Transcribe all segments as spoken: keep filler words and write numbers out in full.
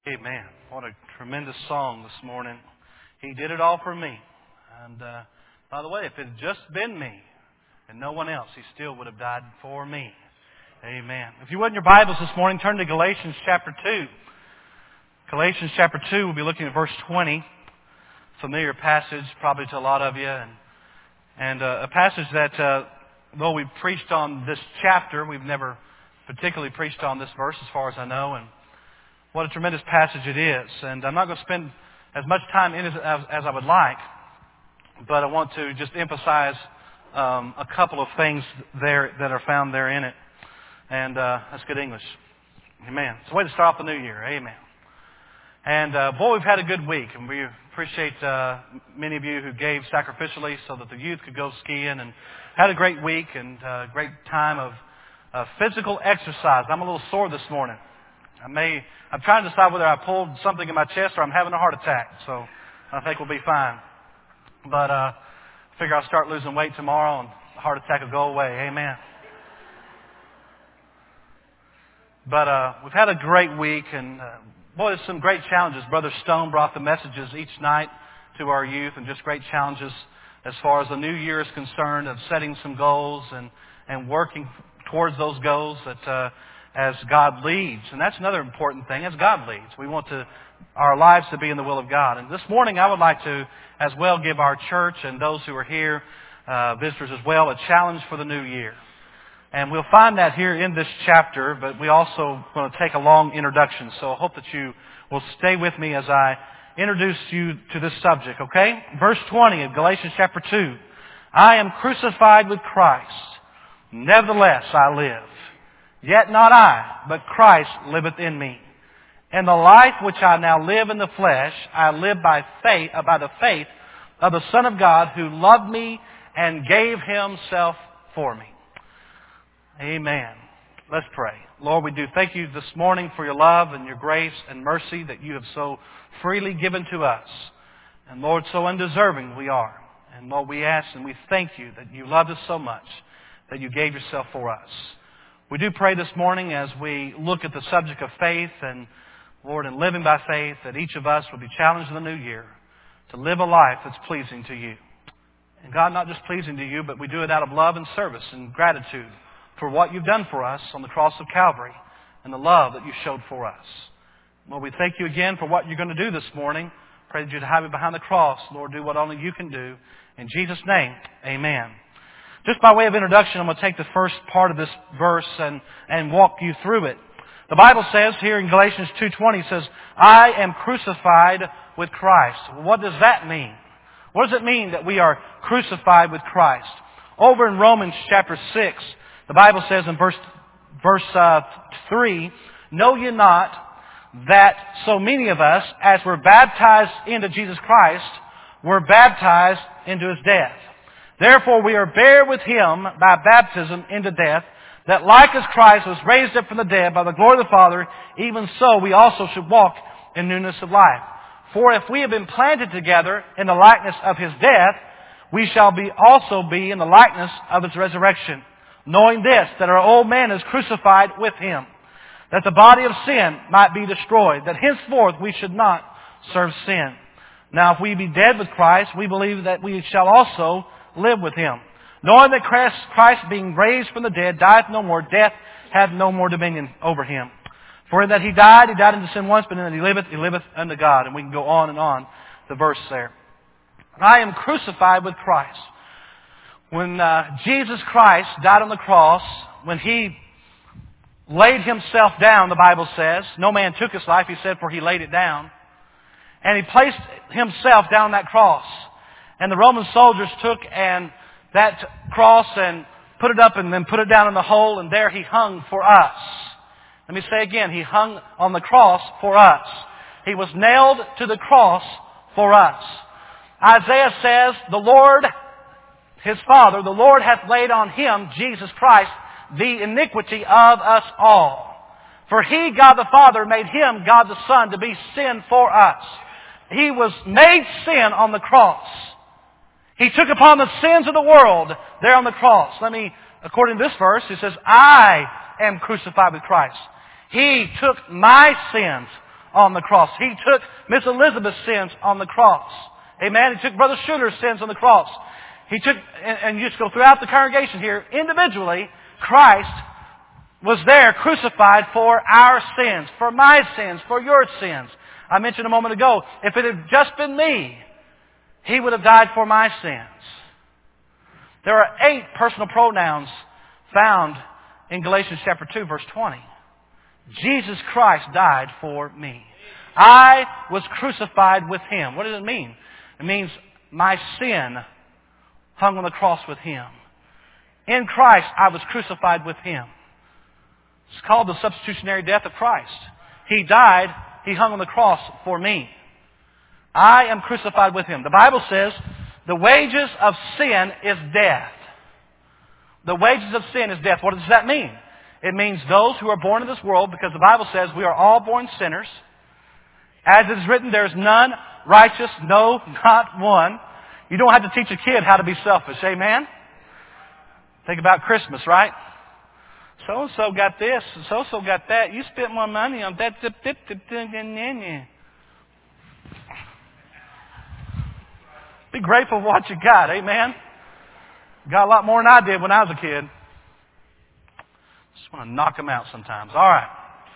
Amen. What a tremendous song this morning. He did it all for me. And uh, by the way, if it had just been me and no one else, He still would have died for me. Amen. If you would in your Bibles this morning, turn to Galatians chapter two. Galatians chapter two, we'll be looking at verse twenty. Familiar passage probably to a lot of you. And, and uh, a passage that, uh, though we've preached on this chapter, we've never particularly preached on this verse as far as I know. And what a tremendous passage it is. And I'm not going to spend as much time in it as, as I would like, but I want to just emphasize um, a couple of things there that are found there in it. And uh, that's good English. Amen. It's a way to start off the new year. Amen. And uh, boy, we've had a good week, and we appreciate uh, many of you who gave sacrificially so that the youth could go skiing, and had a great week and a great time of uh, physical exercise. I'm a little sore this morning. I may, I'm trying to decide whether I pulled something in my chest or I'm having a heart attack. So I think we'll be fine. But uh, I figure I'll start losing weight tomorrow and the heart attack will go away. Amen. But uh, we've had a great week, and uh, boy, there's some great challenges. Brother Stone brought the messages each night to our youth, and just great challenges as far as the new year is concerned, of setting some goals and, and working towards those goals that uh, as God leads. And that's another important thing, as God leads. We want to our lives to be in the will of God. And this morning I would like to as well give our church and those who are here, uh, visitors as well, a challenge for the new year. And we'll find that here in this chapter, but we also going to take a long introduction. So I hope that you will stay with me as I introduce you to this subject, okay? Verse twenty of Galatians chapter two. I am crucified with Christ. Nevertheless I live. Yet not I, but Christ liveth in me. And the life which I now live in the flesh, I live by faith, by the faith of the Son of God, who loved me and gave Himself for me. Amen. Let's pray. Lord, we do thank You this morning for Your love and Your grace and mercy that You have so freely given to us. And Lord, so undeserving we are. And Lord, we ask and we thank You that You loved us so much that You gave Yourself for us. We do pray this morning as we look at the subject of faith and, Lord, in living by faith, that each of us will be challenged in the new year to live a life that's pleasing to You. And God, not just pleasing to You, but we do it out of love and service and gratitude for what You've done for us on the cross of Calvary and the love that You showed for us. Lord, we thank You again for what You're going to do this morning. Pray that You'd hide me behind the cross. Lord, do what only You can do. In Jesus' name, amen. Just by way of introduction, I'm going to take the first part of this verse and, and walk you through it. The Bible says here in Galatians two twenty, it says, I am crucified with Christ. Well, what does that mean? What does it mean that we are crucified with Christ? Over in Romans chapter six, the Bible says in verse, verse uh, three, Know ye not that so many of us, as were baptized into Jesus Christ, were baptized into His death? Therefore we are buried with Him by baptism into death, that like as Christ was raised up from the dead by the glory of the Father, even so we also should walk in newness of life. For if we have been planted together in the likeness of His death, we shall be also be in the likeness of His resurrection. Knowing this, that our old man is crucified with Him, that the body of sin might be destroyed, that henceforth we should not serve sin. Now if we be dead with Christ, we believe that we shall also live with Him. Knowing that Christ, Christ being raised from the dead, dieth no more, death hath no more dominion over Him. For in that He died, He died unto sin once, but in that He liveth, He liveth unto God. And we can go on and on, the verse there. I am crucified with Christ. When uh, Jesus Christ died on the cross, when He laid Himself down, the Bible says, no man took His life, He said, for He laid it down. And He placed Himself down on that cross. And the Roman soldiers took and that cross and put it up and then put it down in the hole, and there He hung for us. Let me say again, He hung on the cross for us. He was nailed to the cross for us. Isaiah says, the Lord, His Father, the Lord hath laid on Him, Jesus Christ, the iniquity of us all. For He, God the Father, made Him, God the Son, to be sin for us. He was made sin on the cross. He took upon the sins of the world there on the cross. Let me, according to this verse, it says, I am crucified with Christ. He took my sins on the cross. He took Miss Elizabeth's sins on the cross. Amen. He took Brother Schuyler's sins on the cross. He took, and, and you just go throughout the congregation here, individually, Christ was there crucified for our sins, for my sins, for your sins. I mentioned a moment ago, if it had just been me, He would have died for my sins. There are eight personal pronouns found in Galatians chapter two, verse twenty. Jesus Christ died for me. I was crucified with Him. What does it mean? It means my sin hung on the cross with Him. In Christ, I was crucified with Him. It's called the substitutionary death of Christ. He died, He hung on the cross for me. I am crucified with Him. The Bible says the wages of sin is death. The wages of sin is death. What does that mean? It means those who are born in this world, because the Bible says we are all born sinners. As it is written, there is none righteous, no, not one. You don't have to teach a kid how to be selfish. Amen? Think about Christmas, right? So-and-so got this, so-and-so got that. You spent more money on that. Dip, dip, dip, dip, dip, dip. Be grateful for what you got. Amen? Got a lot more than I did when I was a kid. Just want to knock them out sometimes. All right.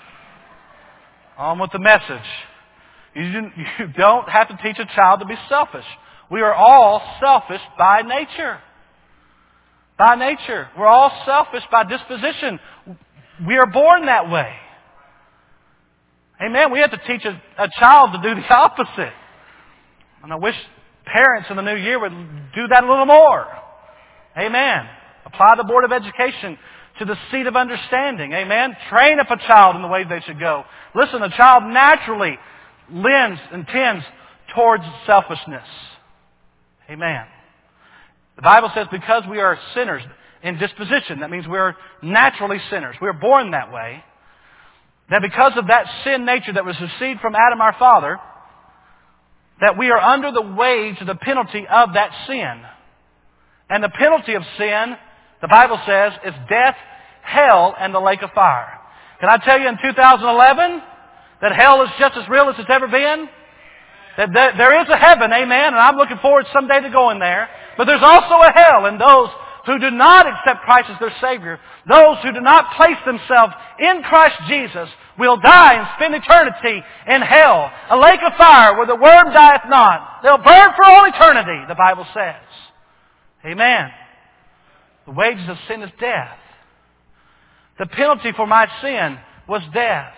On with the message. You, you don't have to teach a child to be selfish. We are all selfish by nature. By nature. We're all selfish by disposition. We are born that way. Amen. We have to teach a, a child to do the opposite. And I wish parents in the new year would do that a little more. Amen. Apply the Board of Education to the seat of understanding. Amen. Train up a child in the way they should go. Listen, a child naturally lends and tends towards selfishness. Amen. The Bible says because we are sinners in disposition, that means we are naturally sinners. We are born that way. That because of that sin nature that was received from Adam our father, that we are under the wage of the penalty of that sin. And the penalty of sin, the Bible says, is death, hell, and the lake of fire. Can I tell you in two thousand eleven that hell is just as real as it's ever been? That there is a heaven, amen, and I'm looking forward someday to going there. But there's also a hell, and those who do not accept Christ as their Savior, those who do not place themselves in Christ Jesus, will die and spend eternity in hell, a lake of fire where the worm dieth not. They'll burn for all eternity, the Bible says. Amen. The wages of sin is death. The penalty for my sin was death.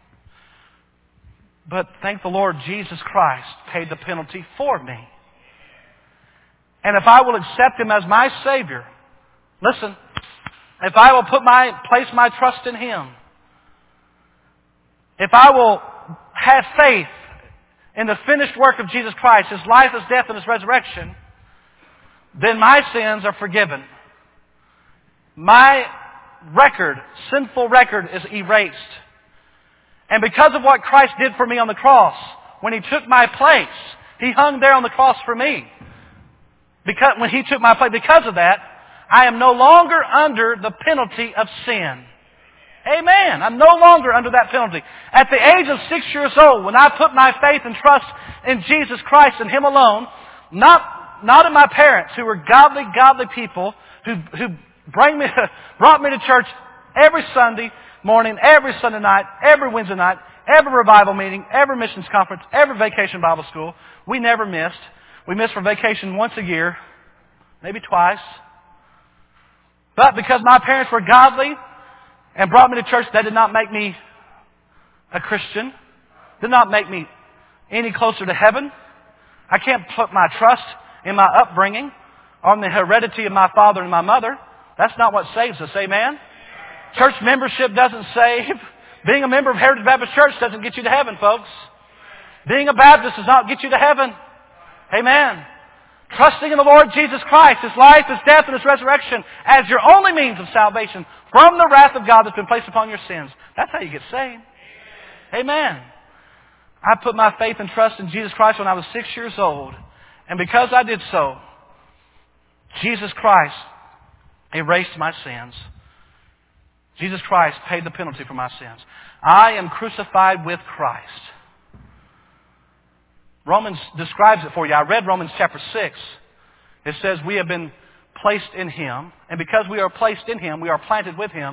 But thank the Lord, Jesus Christ paid the penalty for me. And if I will accept Him as my Savior, listen, if I will put my, place my trust in Him, if I will have faith in the finished work of Jesus Christ, His life, His death, and His resurrection, then my sins are forgiven. My record, sinful record, is erased. And because of what Christ did for me on the cross, when He took my place, He hung there on the cross for me. Because when He took my place, because of that, I am no longer under the penalty of sin. Amen. I'm no longer under that penalty. At the age of six years old, when I put my faith and trust in Jesus Christ and Him alone, not, not in my parents, who were godly, godly people, who, who bring me, brought me to church every Sunday morning, every Sunday night, every Wednesday night, every revival meeting, every missions conference, every vacation Bible school. We never missed. We missed for vacation once a year, maybe twice. But because my parents were godly and brought me to church, that did not make me a Christian. Did not make me any closer to heaven. I can't put my trust in my upbringing, on the heredity of my father and my mother. That's not what saves us. Amen? Church membership doesn't save. Being a member of Heritage Baptist Church doesn't get you to heaven, folks. Being a Baptist does not get you to heaven. Amen. Trusting in the Lord Jesus Christ, His life, His death, and His resurrection as your only means of salvation from the wrath of God that's been placed upon your sins. That's how you get saved. Amen. I put my faith and trust in Jesus Christ when I was six years old. And because I did so, Jesus Christ erased my sins. Jesus Christ paid the penalty for my sins. I am crucified with Christ. Romans describes it for you. I read Romans chapter six. It says we have been placed in Him, and because we are placed in Him, we are planted with Him.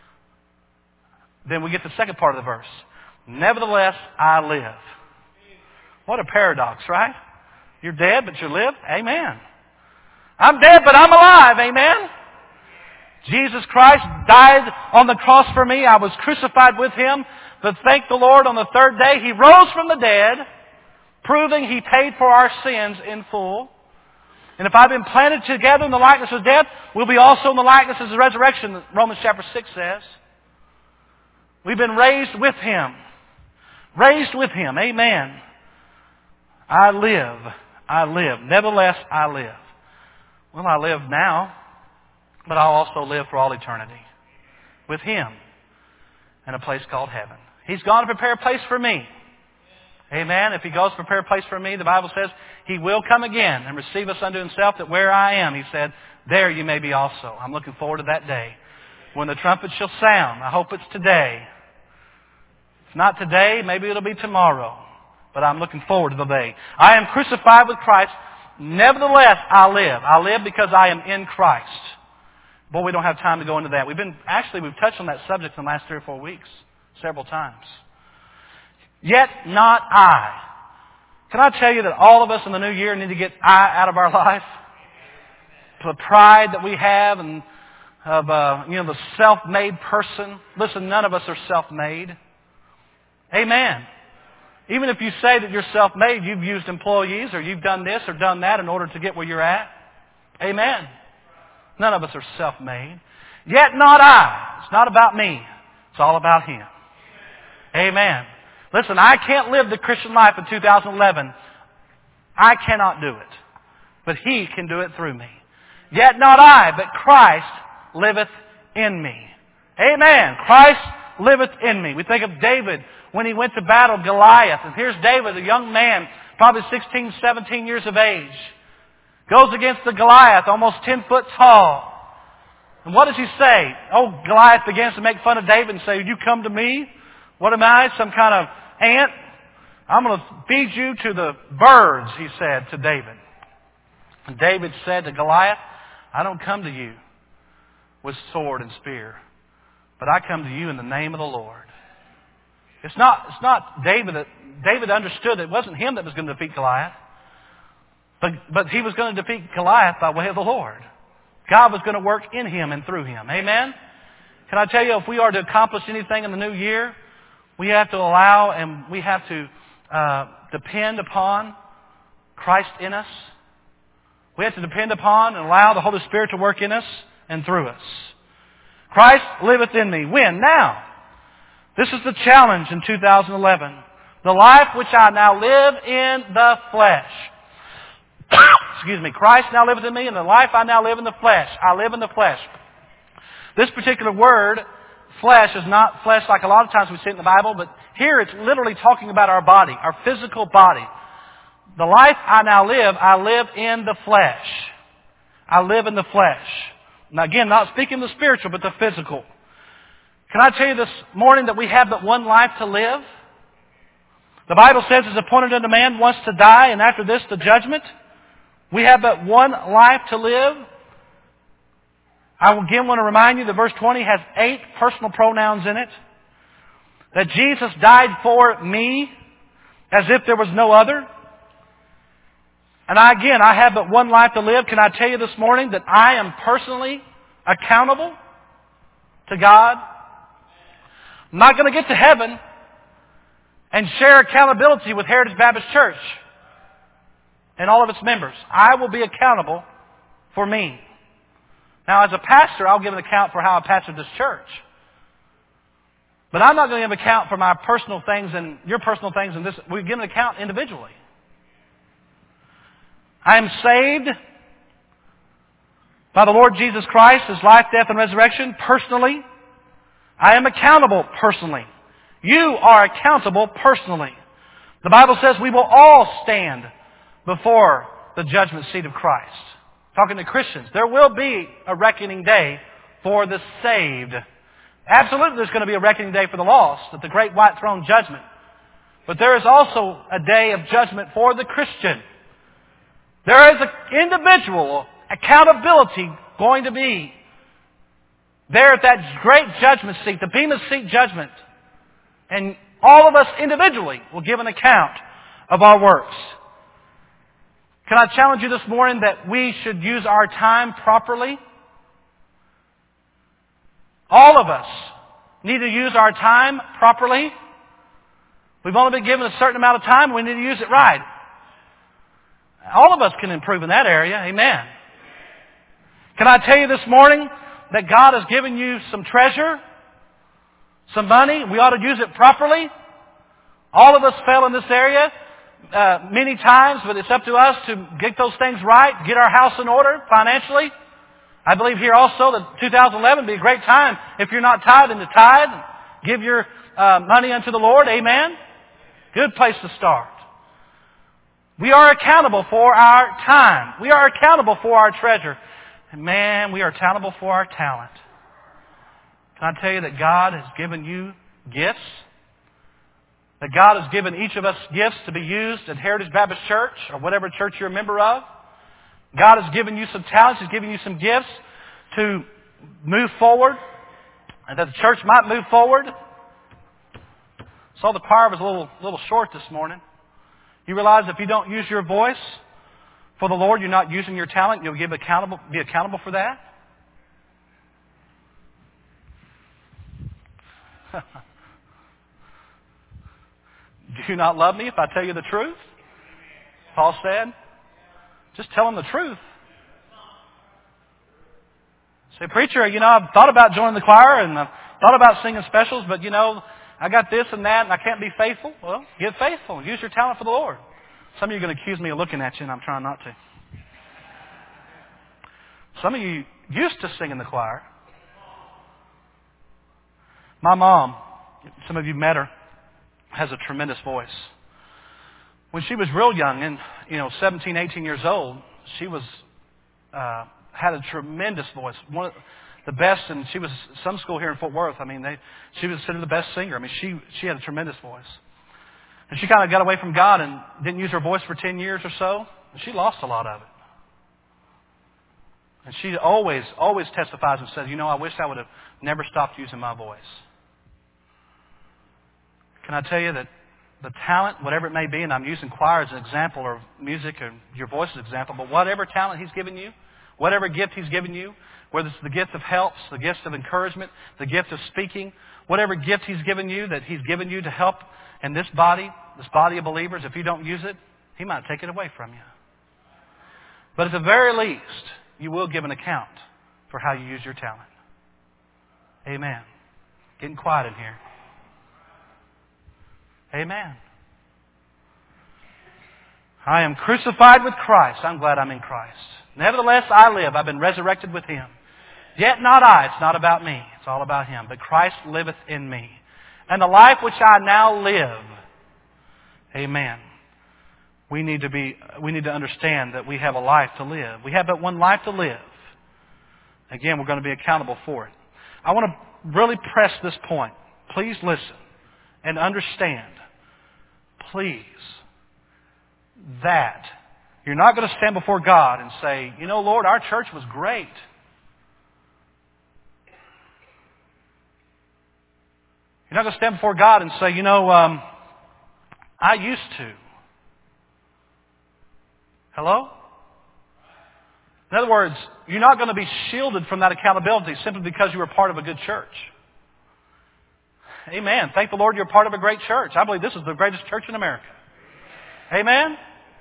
Then we get the second part of the verse. Nevertheless, I live. What a paradox, right? You're dead, but you live? Amen. I'm dead, but I'm alive. Amen. Jesus Christ died on the cross for me. I was crucified with Him. But thank the Lord, on the third day, He rose from the dead, proving He paid for our sins in full. And if I've been planted together in the likeness of death, we'll be also in the likeness of the resurrection, Romans chapter six says. We've been raised with Him. Raised with Him. Amen. I live. I live. Nevertheless, I live. Well, I live now, but I'll also live for all eternity with Him in a place called heaven. He's gone to prepare a place for me. Amen. If He goes to prepare a place for me, the Bible says He will come again and receive us unto Himself, that where I am, He said, there you may be also. I'm looking forward to that day when the trumpet shall sound. I hope it's today. If not today, maybe it'll be tomorrow. But I'm looking forward to the day. I am crucified with Christ. Nevertheless, I live. I live because I am in Christ. Boy, we don't have time to go into that. We've been, actually, we've touched on that subject in the last three or four weeks, several times. Yet not I. Can I tell you that all of us in the new year need to get I out of our life? The pride that we have and of, uh, you know, the self-made person. Listen, none of us are self-made. Amen. Even if you say that you're self-made, you've used employees or you've done this or done that in order to get where you're at. Amen. None of us are self-made. Yet not I. It's not about me. It's all about Him. Amen. Listen, I can't live the Christian life in two thousand eleven. I cannot do it. But He can do it through me. Yet not I, but Christ liveth in me. Amen. Christ liveth in me. We think of David when he went to battle Goliath. And here's David, a young man, probably sixteen, seventeen years of age. Goes against the Goliath, almost ten foot tall. And what does he say? Oh, Goliath begins to make fun of David and say, you come to me? What am I? Some kind of ant? I'm going to feed you to the birds, he said to David. And David said to Goliath, I don't come to you with sword and spear, but I come to you in the name of the Lord. It's not, it's not David that, David understood that it wasn't him that was going to defeat Goliath, but, but he was going to defeat Goliath by way of the Lord. God was going to work in him and through him. Amen? Can I tell you, if we are to accomplish anything in the new year, we have to allow and we have to uh, depend upon Christ in us. We have to depend upon and allow the Holy Spirit to work in us and through us. Christ liveth in me. When? Now. This is the challenge in two thousand eleven. The life which I now live in the flesh. Excuse me. Christ now liveth in me, and the life I now live in the flesh. I live in the flesh. This particular word, flesh, is not flesh like a lot of times we see it in the Bible, but here it's literally talking about our body, our physical body. The life I now live, I live in the flesh. I live in the flesh. Now again, not speaking the spiritual, but the physical. Can I tell you this morning that we have but one life to live? The Bible says it's appointed unto man once to die, and after this the judgment. We have but one life to live. I again want to remind you that verse twenty has eight personal pronouns in it. That Jesus died for me as if there was no other. And I, again, I have but one life to live. Can I tell you this morning that I am personally accountable to God? I'm not going to get to heaven and share accountability with Heritage Baptist Church and all of its members. I will be accountable for me. Now, as a pastor, I'll give an account for how I pastor this church. But I'm not going to give an account for my personal things and your personal things. And this, we give an account individually. I am saved by the Lord Jesus Christ, His life, death, and resurrection, personally. I am accountable personally. You are accountable personally. The Bible says we will all stand before the judgment seat of Christ. Talking to Christians, there will be a reckoning day for the saved. Absolutely there's going to be a reckoning day for the lost at the great white throne judgment. But there is also a day of judgment for the Christian. There is an individual accountability going to be there at that great judgment seat, the Bema Seat judgment. And all of us individually will give an account of our works. Can I challenge you this morning that we should use our time properly? All of us need to use our time properly. We've only been given a certain amount of time. We need to use it right. All of us can improve in that area. Amen. Can I tell you this morning that God has given you some treasure, some money? We ought to use it properly. All of us fail in this area uh, many times, but it's up to us to get those things right, get our house in order financially. I believe here also that two thousand eleven will be a great time if you're not tithing to tithe. Give your uh, money unto the Lord. Amen. Good place to start. We are accountable for our time. We are accountable for our treasure. And man, we are accountable for our talent. Can I tell you that God has given you gifts? That God has given each of us gifts to be used at Heritage Baptist Church or whatever church you're a member of. God has given you some talents. He's given you some gifts to move forward and that the church might move forward. Saw the choir was a little, little short this morning. You realize if you don't use your voice for the Lord, you're not using your talent. You'll give accountable, be accountable for that. Do you not love me if I tell you the truth? Paul said. Just tell them the truth. Say, preacher, you know, I've thought about joining the choir and I've thought about singing specials, but you know, I got this and that and I can't be faithful. Well, get faithful. Use your talent for the Lord. Some of you are going to accuse me of looking at you and I'm trying not to. Some of you used to sing in the choir. My mom, some of you met her, has a tremendous voice. When she was real young, and you know, seventeen, eighteen years old, she was uh, had a tremendous voice. One of the best, and she was some school here in Fort Worth. I mean, they she was considered the best singer. I mean, she she had a tremendous voice. And she kind of got away from God and didn't use her voice for ten years or so. And she lost a lot of it. And she always, always testifies and says, you know, I wish I would have never stopped using my voice. Can I tell you that the talent, whatever it may be, and I'm using choir as an example or music or your voice as an example, but whatever talent He's given you, whatever gift He's given you, whether it's the gift of helps, the gift of encouragement, the gift of speaking, whatever gift He's given you that He's given you to help in this body, this body of believers, if you don't use it, He might take it away from you. But at the very least, you will give an account for how you use your talent. Amen. Getting quiet in here. Amen. I am crucified with Christ. I'm glad I'm in Christ. Nevertheless, I live. I've been resurrected with Him. Yet not I. It's not about me. It's all about Him. But Christ liveth in me. And the life which I now live. Amen. We need to be, we need to understand that we have a life to live. We have but one life to live. Again, we're going to be accountable for it. I want to really press this point. Please listen and understand. Please. That you're not going to stand before God and say, you know, Lord, our church was great. You're not going to stand before God and say, you know, um, I used to. Hello? In other words, you're not going to be shielded from that accountability simply because you were part of a good church. Amen. Thank the Lord you're part of a great church. I believe this is the greatest church in America. Amen?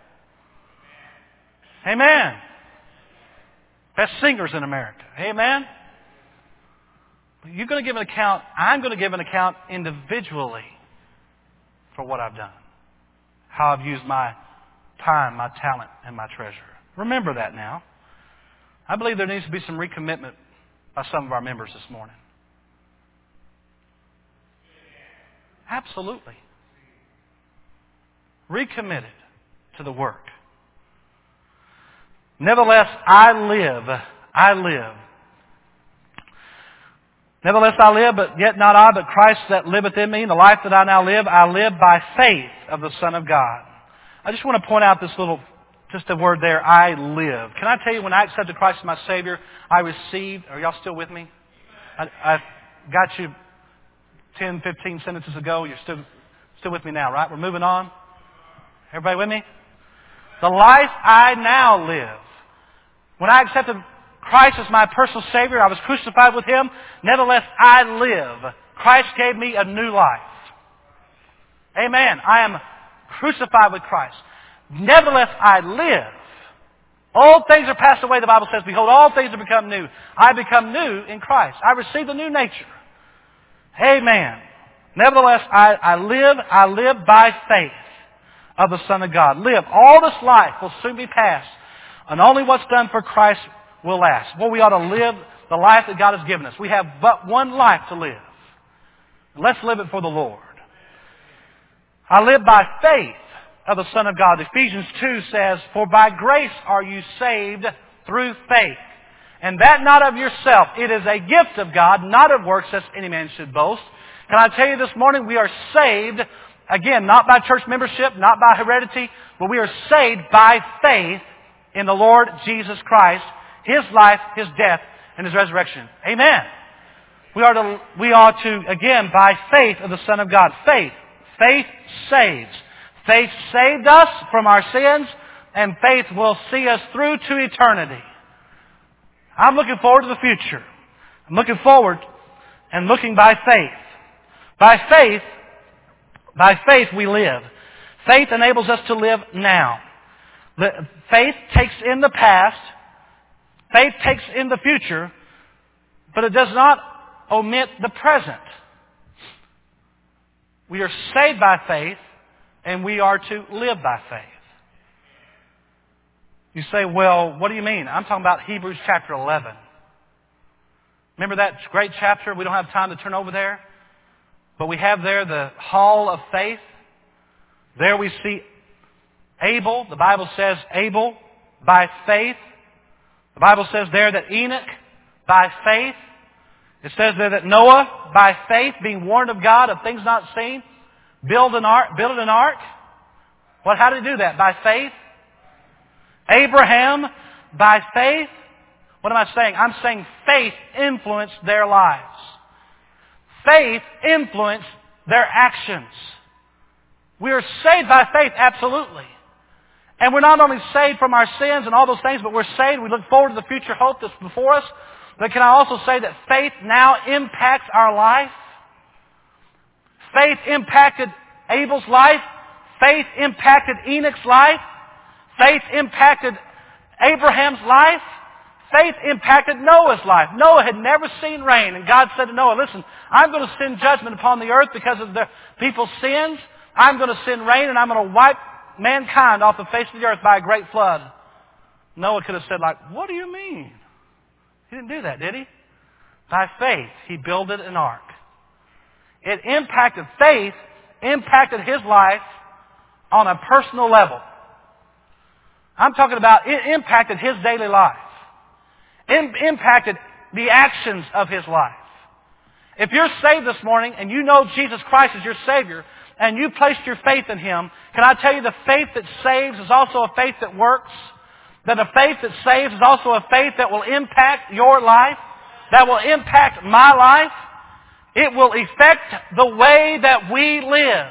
Amen. Best singers in America. Amen? You're going to give an account. I'm going to give an account individually for what I've done. How I've used my time, my talent, and my treasure. Remember that now. I believe there needs to be some recommitment by some of our members this morning. Absolutely. Recommitted to the work. Nevertheless, I live. I live. Nevertheless I live, but yet not I, but Christ that liveth in me. And the life that I now live, I live by faith of the Son of God. I just want to point out this little, just a word there, I live. Can I tell you, when I accepted Christ as my Savior, I received, are y'all still with me? I, I got you ten, fifteen sentences ago. You're still, still with me now, right? We're moving on. Everybody with me? The life I now live. When I accepted Christ as my personal Savior, I was crucified with Him. Nevertheless, I live. Christ gave me a new life. Amen. I am crucified with Christ. Nevertheless, I live. Old things are passed away, the Bible says. Behold, all things have become new. I become new in Christ. I received a new nature. Amen. Nevertheless, I, I live, I live by faith of the Son of God. Live. All this life will soon be past. And only what's done for Christ will last. Well, we ought to live the life that God has given us. We have but one life to live. Let's live it for the Lord. I live by faith of the Son of God. Ephesians two says, for by grace are you saved through faith. And that not of yourself. It is a gift of God, not of works, lest any man should boast. Can I tell you this morning, we are saved, again, not by church membership, not by heredity, but we are saved by faith in the Lord Jesus Christ, His life, His death, and His resurrection. Amen. We are to, we are to, again, by faith of the Son of God. Faith. Faith saves. Faith saved us from our sins, and faith will see us through to eternity. I'm looking forward to the future. I'm looking forward and looking by faith. By faith, by faith we live. Faith enables us to live now. Faith takes in the past. Faith takes in the future, but it does not omit the present. We are saved by faith, and we are to live by faith. You say, well, what do you mean? I'm talking about Hebrews chapter eleven. Remember that great chapter? We don't have time to turn over there. But we have there the hall of faith. There we see Abel. The Bible says Abel by faith. The Bible says there that Enoch by faith. It says there that Noah by faith, being warned of God of things not seen, build an ark. Build an ark. What? How did he do that? By faith. Abraham by faith. What am I saying? I'm saying faith influenced their lives. Faith influenced their actions. We are saved by faith, absolutely. And we're not only saved from our sins and all those things, but we're saved. We look forward to the future hope that's before us. But can I also say that faith now impacts our life? Faith impacted Abel's life. Faith impacted Enoch's life. Faith impacted Abraham's life. Faith impacted Noah's life. Noah had never seen rain, and God said to Noah, listen, I'm going to send judgment upon the earth because of the people's sins. I'm going to send rain, and I'm going to wipe mankind off the face of the earth by a great flood. Noah could have said, like, what do you mean? He didn't do that, did he? By faith, he builded an ark. It impacted faith, impacted his life on a personal level. I'm talking about it impacted his daily life. It impacted the actions of his life. If you're saved this morning and you know Jesus Christ is your Savior and you placed your faith in Him, can I tell you the faith that saves is also a faith that works? That a faith that saves is also a faith that will impact your life, that will impact my life. It will affect the way that we live.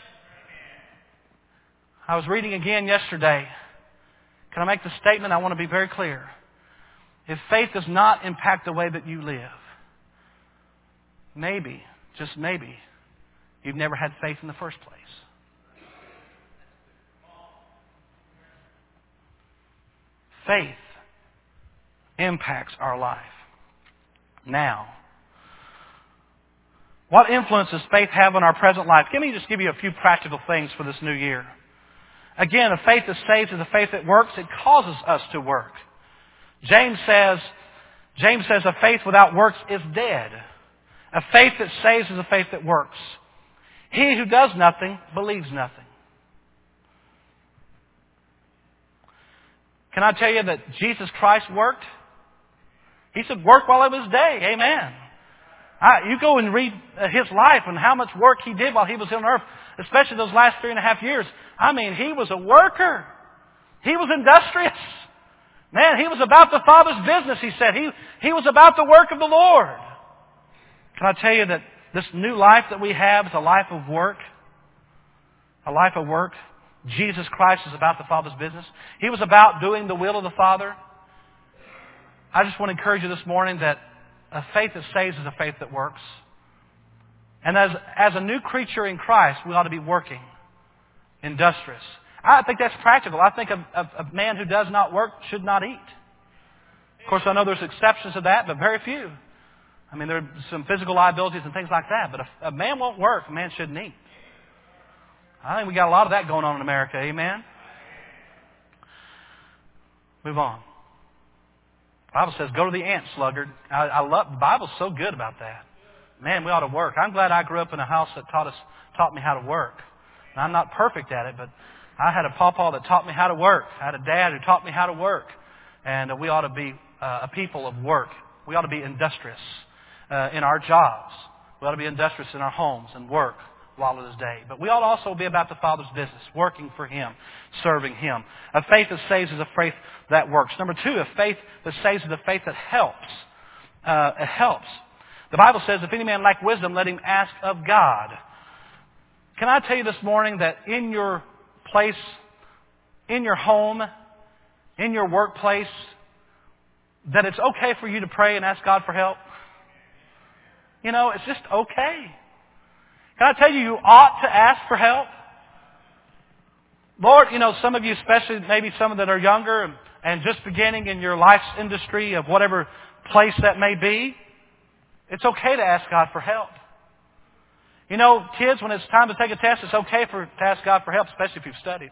I was reading again yesterday. Can I make the statement? I want to be very clear. If faith does not impact the way that you live, maybe, just maybe, you've never had faith in the first place. Faith impacts our life. Now, what influence does faith have on our present life? Let me just give you a few practical things for this new year. Again, a faith that saves is a faith that works. It causes us to work. James says, James says a faith without works is dead. A faith that saves is a faith that works. He who does nothing believes nothing. Can I tell you that Jesus Christ worked? He said, work while it was day. Amen. I, you go and read his life and how much work he did while he was on earth, especially those last three and a half years. I mean, he was a worker. He was industrious. Man, he was about the Father's business, he said. He, he was about the work of the Lord. Can I tell you that this new life that we have is a life of work? A life of work. Jesus Christ is about the Father's business. He was about doing the will of the Father. I just want to encourage you this morning that a faith that saves is a faith that works. And as, as a new creature in Christ, we ought to be working, industrious. I think that's practical. I think a, a, a man who does not work should not eat. Of course, I know there's exceptions to that, but very few. I mean, there are some physical liabilities and things like that, but if a man won't work, a man shouldn't eat. I think we got a lot of that going on in America. Amen? Move on. The Bible says, go to the ant, sluggard. I, I love, the Bible's so good about that. Man, we ought to work. I'm glad I grew up in a house that taught us, taught me how to work. And I'm not perfect at it, but I had a pawpaw that taught me how to work. I had a dad who taught me how to work. And uh, we ought to be uh, a people of work. We ought to be industrious uh, in our jobs. We ought to be industrious in our homes and work while it is day. But we ought to also be about the Father's business, working for Him, serving Him. A faith that saves is a faith that works. Number two, a faith that saves is a faith that helps. Uh, it helps. The Bible says, if any man lack wisdom, let him ask of God. Can I tell you this morning that in your place, in your home, in your workplace, that it's okay for you to pray and ask God for help? You know, it's just okay. Can I tell you, you ought to ask for help? Lord, you know, some of you, especially maybe some that are younger and, and just beginning in your life's industry of whatever place that may be, it's okay to ask God for help. You know, kids, when it's time to take a test, it's okay for to ask God for help, especially if you've studied.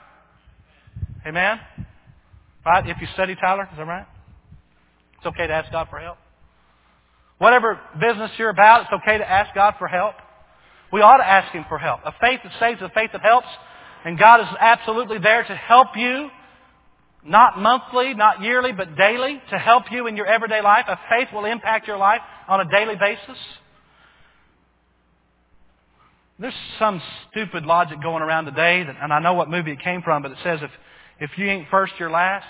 Amen? Right? If you study, Tyler, is that right? It's okay to ask God for help. Whatever business you're about, it's okay to ask God for help. We ought to ask Him for help. A faith that saves, a faith that helps. And God is absolutely there to help you. Not monthly, not yearly, but daily. To help you in your everyday life. A faith will impact your life on a daily basis. There's some stupid logic going around today, that, and I know what movie it came from, but it says if, if you ain't first, you're last.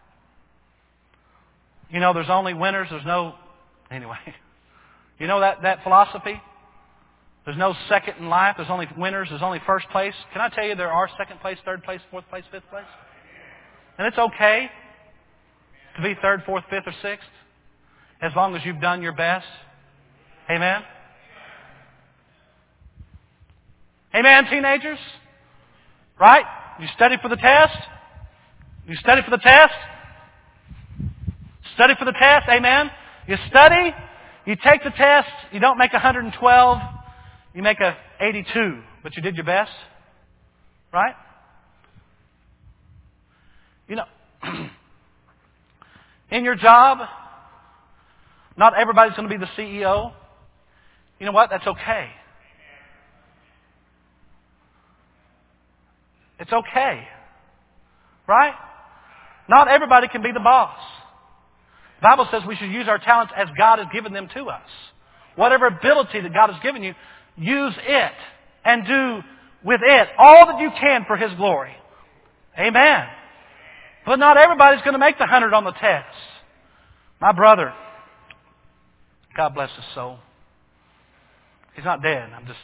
You know, there's only winners, there's no... Anyway. You know that, that philosophy? There's no second in life. There's only winners. There's only first place. Can I tell you there are second place, third place, fourth place, fifth place? And it's okay to be third, fourth, fifth, or sixth as long as you've done your best. Amen? Amen, teenagers? Right? You study for the test? You study for the test? Study for the test. Amen? You study. You take the test. You don't make one hundred twelve. You make a eighty-two, but you did your best, right? You know, in your job, not everybody's going to be the C E O. You know what? That's okay. It's okay, right? Not everybody can be the boss. The Bible says we should use our talents as God has given them to us. Whatever ability that God has given you, use it and do with it all that you can for His glory. Amen. But not everybody's going to make the hundred on the test. My brother, God bless his soul. He's not dead. I'm just...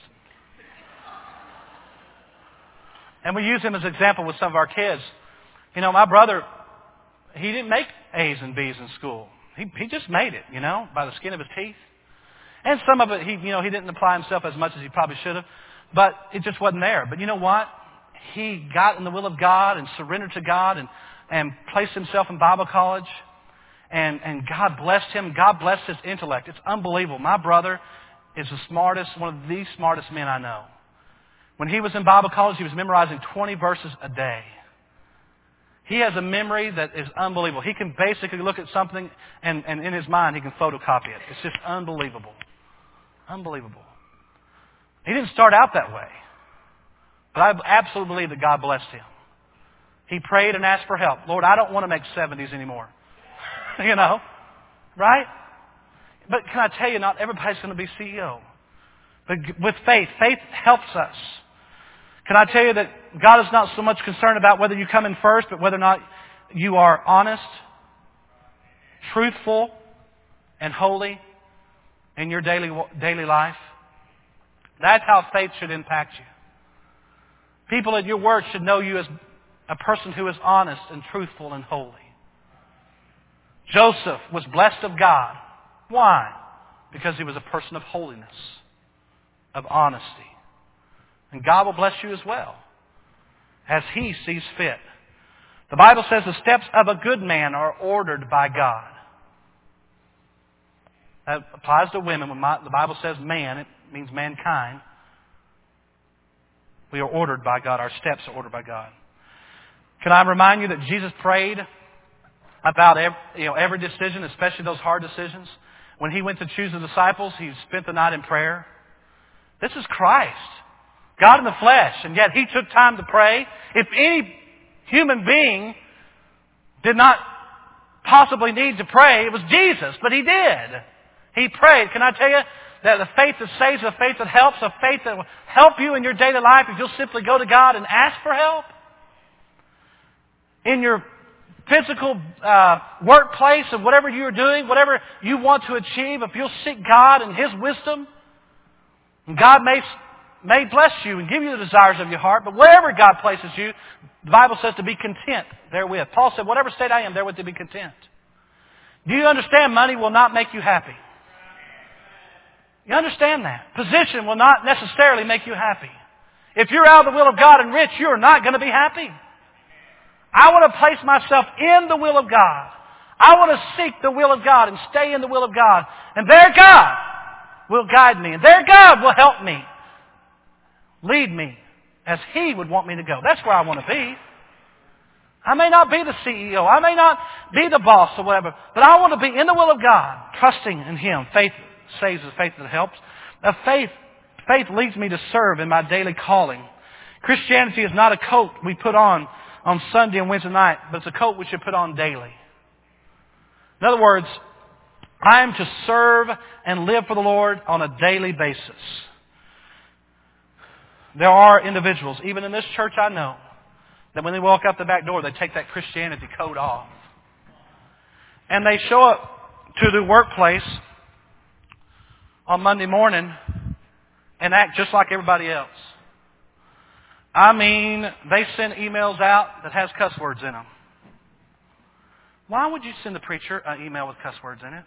And we use him as an example with some of our kids. You know, my brother, he didn't make A's and B's in school. He, he just made it, you know, by the skin of his teeth. And some of it, he, you know, he didn't apply himself as much as he probably should have. But it just wasn't there. But you know what? He got in the will of God and surrendered to God and, and placed himself in Bible college. And, and God blessed him. God blessed his intellect. It's unbelievable. My brother is the smartest, one of the smartest men I know. When he was in Bible college, he was memorizing twenty verses a day. He has a memory that is unbelievable. He can basically look at something and, and in his mind he can photocopy it. It's just unbelievable. Unbelievable. He didn't start out that way. But I absolutely believe that God blessed him. He prayed and asked for help. Lord, I don't want to make seventies anymore. You know? Right? but can I tell you, not everybody's going to be C E O. But with faith, faith helps us. Can I tell you that God is not so much concerned about whether you come in first, but whether or not you are honest, truthful, and holy in your daily daily life? That's how faith should impact you. People at your work should know you as a person who is honest and truthful and holy. Joseph was blessed of God. Why? Because he was a person of holiness, of honesty. And God will bless you as well, as He sees fit. The Bible says the steps of a good man are ordered by God. That applies to women. When the Bible says man, it means mankind. We are ordered by God. Our steps are ordered by God. Can I remind you that Jesus prayed about every, you know, every decision, especially those hard decisions? When He went to choose the disciples, He spent the night in prayer. This is Christ, God in the flesh, and yet He took time to pray. If any human being did not possibly need to pray, it was Jesus, but He did. He prayed. Can I tell you that the faith that saves, the faith that helps, the faith that will help you in your daily life if you'll simply go to God and ask for help? In your physical uh, workplace and whatever you're doing, whatever you want to achieve, if you'll seek God and His wisdom, God may, may bless you and give you the desires of your heart, but wherever God places you, the Bible says to be content therewith. Paul said, whatever state I am, therewith to be content. Do you understand money will not make you happy? You understand that? Position will not necessarily make you happy. If you're out of the will of God and rich, you're not going to be happy. I want to place myself in the will of God. I want to seek the will of God and stay in the will of God. And there God will guide me. And there God will help me. Lead me as He would want me to go. That's where I want to be. I may not be the C E O. I may not be the boss or whatever. But I want to be in the will of God, trusting in Him. Faith saves the faith that helps. Now, faith, faith leads me to serve in my daily calling. Christianity is not a coat we put on on Sunday and Wednesday night, but it's a coat we should put on daily. In other words, I am to serve and live for the Lord on a daily basis. There are individuals, even in this church I know, that when they walk out the back door, they take that Christianity coat off. And they show up to the workplace on Monday morning and act just like everybody else. I mean, they send emails out that has cuss words in them. Why would you send the preacher an email with cuss words in it?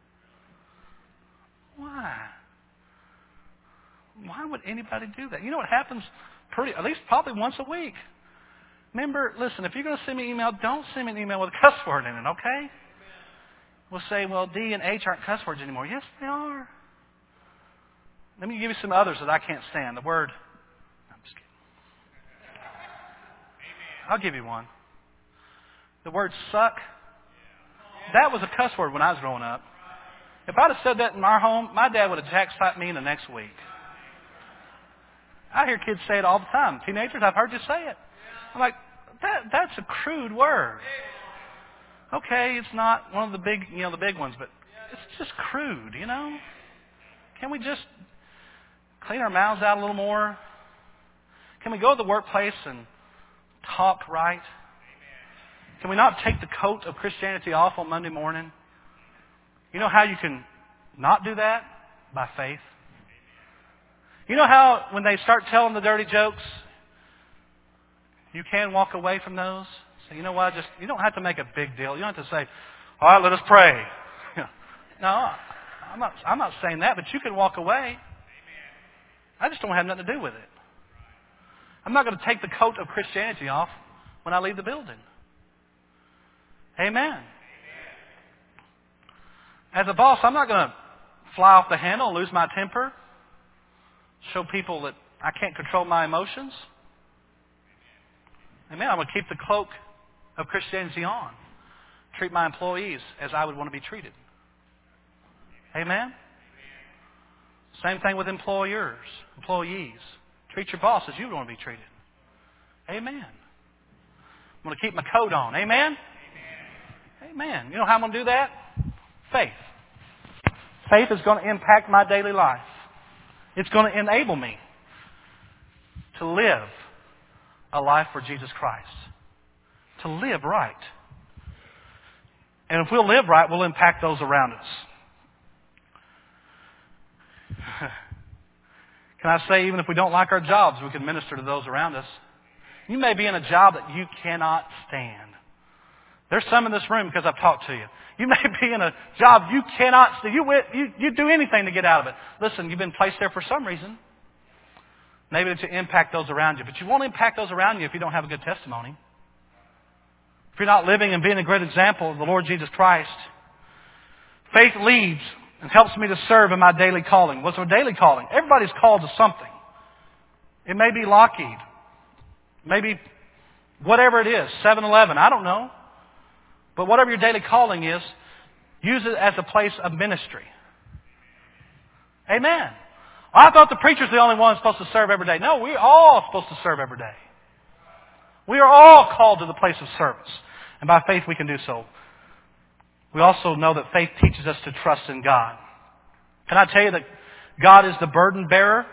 Why? Why would anybody do that? You know what happens pretty, at least probably once a week. Remember, listen, if you're going to send me an email, don't send me an email with a cuss word in it, okay? We'll say, well, D and H aren't cuss words anymore. Yes, they are. Let me give you some others that I can't stand. The word, I'm just kidding. I'll give you one. The word suck. That was a cuss word when I was growing up. If I'd have said that in our home, my dad would have jack-slapped me in the next week. I hear kids say it all the time. Teenagers, I've heard you say it. I'm like, that that's a crude word. Okay, it's not one of the big, you know, the big ones, but it's just crude, you know? Can we just clean our mouths out a little more? Can we go to the workplace and talk right? Can we not take the coat of Christianity off on Monday morning? You know how you can not do that? By faith. You know how when they start telling the dirty jokes, you can walk away from those? So you know what? Just you don't have to make a big deal. You don't have to say, all right, let us pray. No, I'm not, I'm not saying that, but you can walk away. I just don't have nothing to do with it. I'm not going to take the coat of Christianity off when I leave the building. Amen. As a boss, I'm not going to fly off the handle and lose my temper. Show people that I can't control my emotions. Amen. I'm going to keep the cloak of Christianity on. Treat my employees as I would want to be treated. Amen. Same thing with employers, employees. Treat your boss as you would want to be treated. Amen. I'm going to keep my coat on. Amen? Amen. Amen. You know how I'm going to do that? Faith. Faith is going to impact my daily life. It's going to enable me to live a life for Jesus Christ. To live right. And if we'll live right, we'll impact those around us. Can I say, even if we don't like our jobs, we can minister to those around us. You may be in a job that you cannot stand. There's some in this room because I've talked to you. You may be in a job you cannot stand. You, you, you do anything to get out of it. Listen, you've been placed there for some reason. Maybe to impact those around you. But you won't impact those around you if you don't have a good testimony. If you're not living and being a great example of the Lord Jesus Christ. Faith leads and helps me to serve in my daily calling. What's my daily calling? Everybody's called to something. It may be Lockheed. Maybe whatever it is, seven eleven, I don't know. But whatever your daily calling is, use it as a place of ministry. Amen. Well, I thought the preacher's the only one supposed to serve every day. No, we're all supposed to serve every day. We are all called to the place of service. And by faith we can do so. We also know that faith teaches us to trust in God. Can I tell you that God is the burden bearer?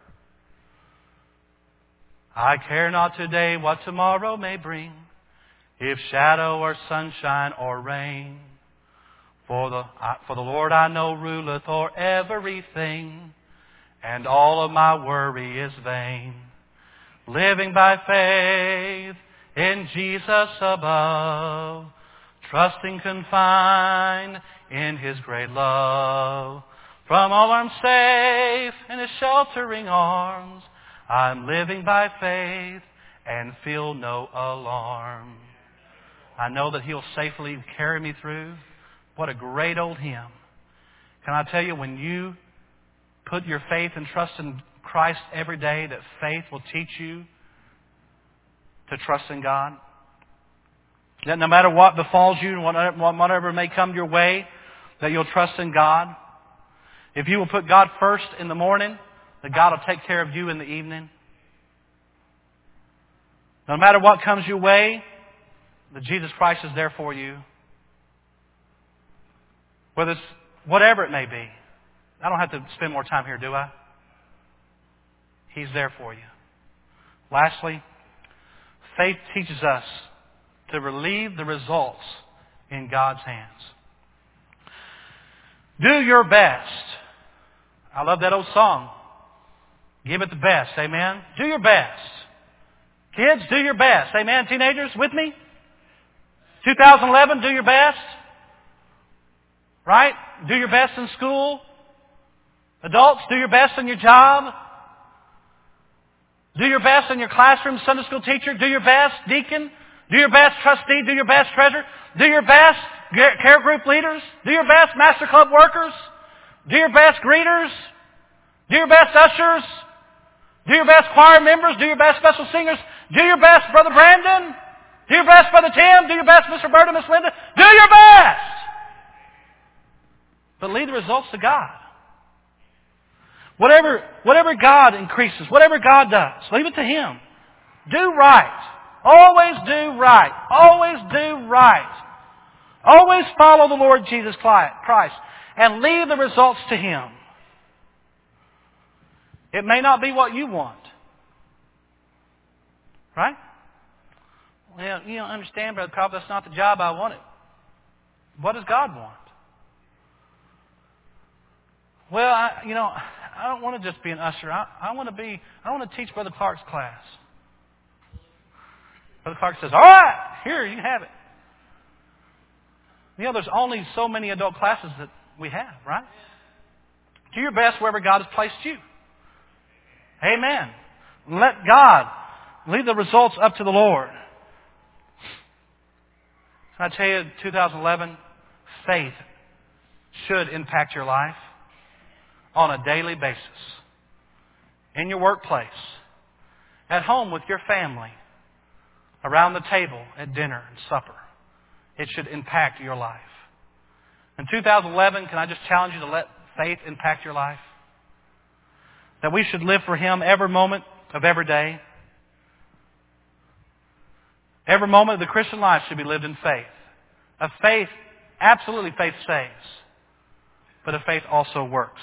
I care not today what tomorrow may bring, if shadow or sunshine or rain. For the, for the Lord I know ruleth o'er everything, and all of my worry is vain. Living by faith in Jesus above, trusting confined in His great love. From all I'm safe in His sheltering arms, I'm living by faith and feel no alarm. I know that He'll safely carry me through. What a great old hymn. Can I tell you, when you put your faith and trust in Christ every day, that faith will teach you to trust in God? That no matter what befalls you, whatever may come your way, that you'll trust in God. If you will put God first in the morning, that God will take care of you in the evening. No matter what comes your way, that Jesus Christ is there for you. Whether it's whatever it may be. I don't have to spend more time here, do I? He's there for you. Lastly, faith teaches us to relieve the results in God's hands. Do your best. I love that old song. Give it the best. Amen. Do your best. Kids, do your best. Amen. Teenagers, with me? twenty eleven, do your best. Right? Do your best in school. Adults, do your best in your job. Do your best in your classroom, Sunday school teacher. Do your best, deacon. Do your best, trustee. Do your best, treasurer. Do your best, care group leaders. Do your best, master club workers. Do your best, greeters. Do your best, ushers. Do your best, choir members. Do your best, special singers. Do your best, Brother Brandon. Do your best, Brother Tim. Do your best, Mister Bird and Miss Linda. Do your best! But leave the results to God. Whatever, whatever God increases, whatever God does, leave it to Him. Do right. Always do right. Always do right. Always follow the Lord Jesus Christ. And leave the results to Him. It may not be what you want. Right? Well, you don't understand, Brother Cobb, that's not the job I wanted. What does God want? Well, I, you know, I don't want to just be an usher. I, I want to be, I want to teach Brother Clark's class. Brother Clark says, all right, here, you have it. You know, there's only so many adult classes that we have, right? Do your best wherever God has placed you. Amen. Let God leave the results up to the Lord. I tell you, two thousand eleven, faith should impact your life on a daily basis. In your workplace, at home with your family, around the table at dinner and supper. It should impact your life. In two thousand eleven, can I just challenge you to let faith impact your life? That we should live for Him every moment of every day. Every moment of the Christian life should be lived in faith. A faith, absolutely faith saves. but if faith also works.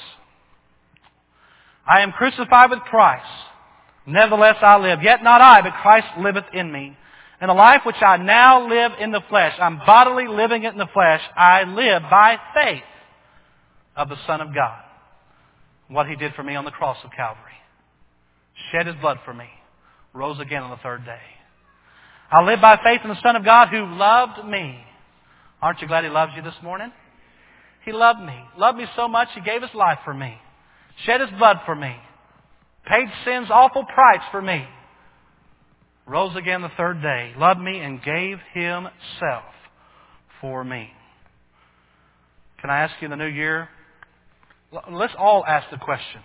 I am crucified with Christ. Nevertheless I live. Yet not I, but Christ liveth in me. And the life which I now live in the flesh, I'm bodily living it in the flesh, I live by faith of the Son of God. What He did for me on the cross of Calvary. Shed His blood for me. Rose again on the third day. I live by faith in the Son of God who loved me. Aren't you glad He loves you this morning? He loved me. Loved me so much He gave His life for me. Shed His blood for me. Paid sin's awful price for me. Rose again the third day. Loved me and gave Himself for me. Can I ask you in the new year? Let's all ask the question.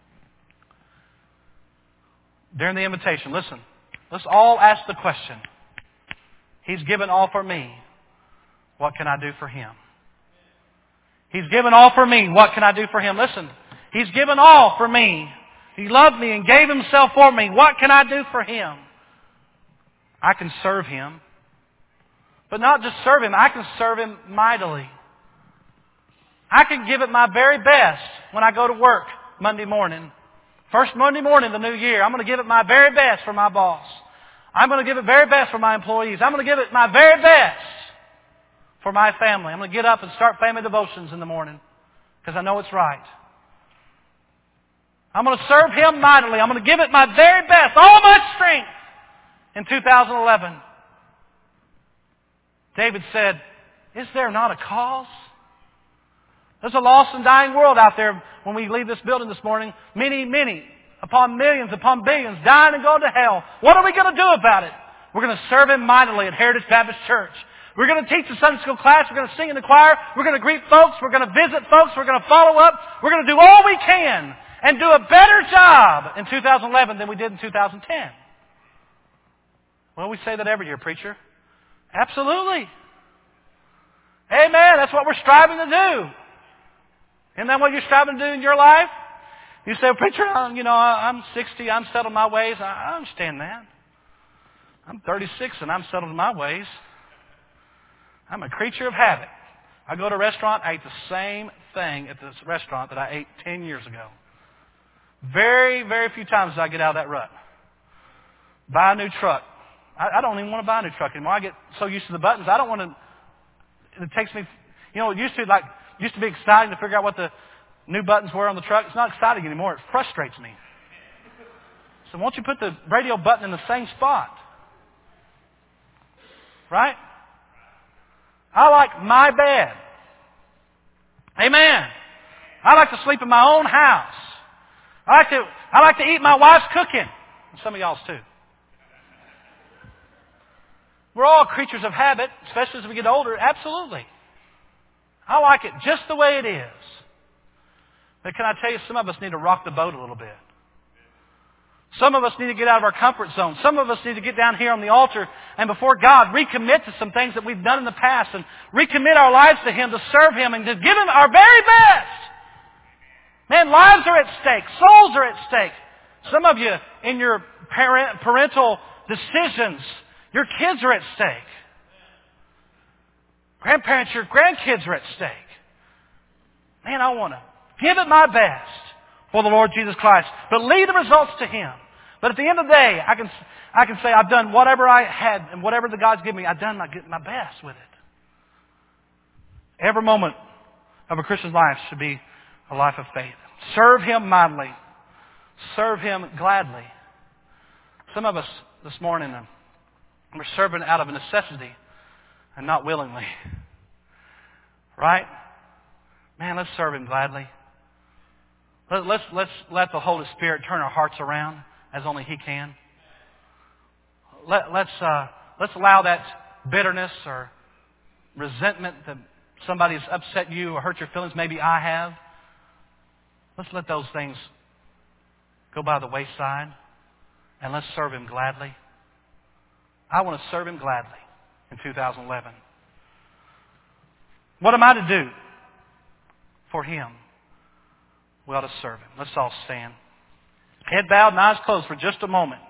During the invitation, listen. Let's all ask the question. He's given all for me. What can I do for Him? He's given all for me. What can I do for Him? Listen. He's given all for me. He loved me and gave Himself for me. What can I do for Him? I can serve Him. But not just serve Him. I can serve Him mightily. I can give it my very best when I go to work Monday morning. First Monday morning of the new year, I'm going to give it my very best for my boss. I'm going to give it very best for my employees. I'm going to give it my very best for my family. I'm going to get up and start family devotions in the morning because I know it's right. I'm going to serve Him mightily. I'm going to give it my very best, all my strength in two thousand eleven. David said, is there not a cause? There's a lost and dying world out there when we leave this building this morning. Many, many, upon millions, upon billions, dying and going to hell. What are we going to do about it? We're going to serve Him mightily at Heritage Baptist Church. We're going to teach a Sunday school class. We're going to sing in the choir. We're going to greet folks. We're going to visit folks. We're going to follow up. We're going to do all we can and do a better job in two thousand eleven than we did in two thousand ten. Well, we say that every year, preacher. Absolutely. Amen. That's what we're striving to do. Isn't that what you're striving to do in your life? You say, well, preacher, I'm, you know, I'm sixty. I'm settled in my ways. I understand that. I'm thirty-six and I'm settled in my ways. I'm a creature of habit. I go to a restaurant, I eat the same thing at this restaurant that I ate ten years ago. Very, very few times do I get out of that rut. Buy a new truck. I, I don't even want to buy a new truck anymore. I get so used to the buttons. I don't want to, it takes me, you know, it used to like, it used to be exciting to figure out what the new buttons were on the truck. It's not exciting anymore. It frustrates me. So won't you put the radio button in the same spot? Right? I like my bed. Amen. I like to sleep in my own house. I like to, I like to eat my wife's cooking. Some of y'all's too. We're all creatures of habit, especially as we get older. Absolutely. I like it just the way it is. But can I tell you, some of us need to rock the boat a little bit. Some of us need to get out of our comfort zone. Some of us need to get down here on the altar and before God recommit to some things that we've done in the past and recommit our lives to Him to serve Him and to give Him our very best. Man, lives are at stake. Souls are at stake. Some of you, in your parent, parental decisions, your kids are at stake. Grandparents, your grandkids are at stake. Man, I want to give it my best for the Lord Jesus Christ, but leave the results to Him. But at the end of the day, I can, I can say I've done whatever I had and whatever the God's given me, I've done my, my best with it. Every moment of a Christian's life should be a life of faith. Serve Him mightily. Serve Him gladly. Some of us this morning, we're serving out of a necessity and not willingly. Right? Man, let's serve Him gladly. Let's, let's let the Holy Spirit turn our hearts around as only He can. Let, let's, uh, let's allow that bitterness or resentment that somebody's upset you or hurt your feelings, maybe I have. Let's let those things go by the wayside and let's serve Him gladly. I want to serve Him gladly in two thousand eleven. What am I to do for Him? We ought to serve Him. Let's all stand. Head bowed and eyes closed for just a moment.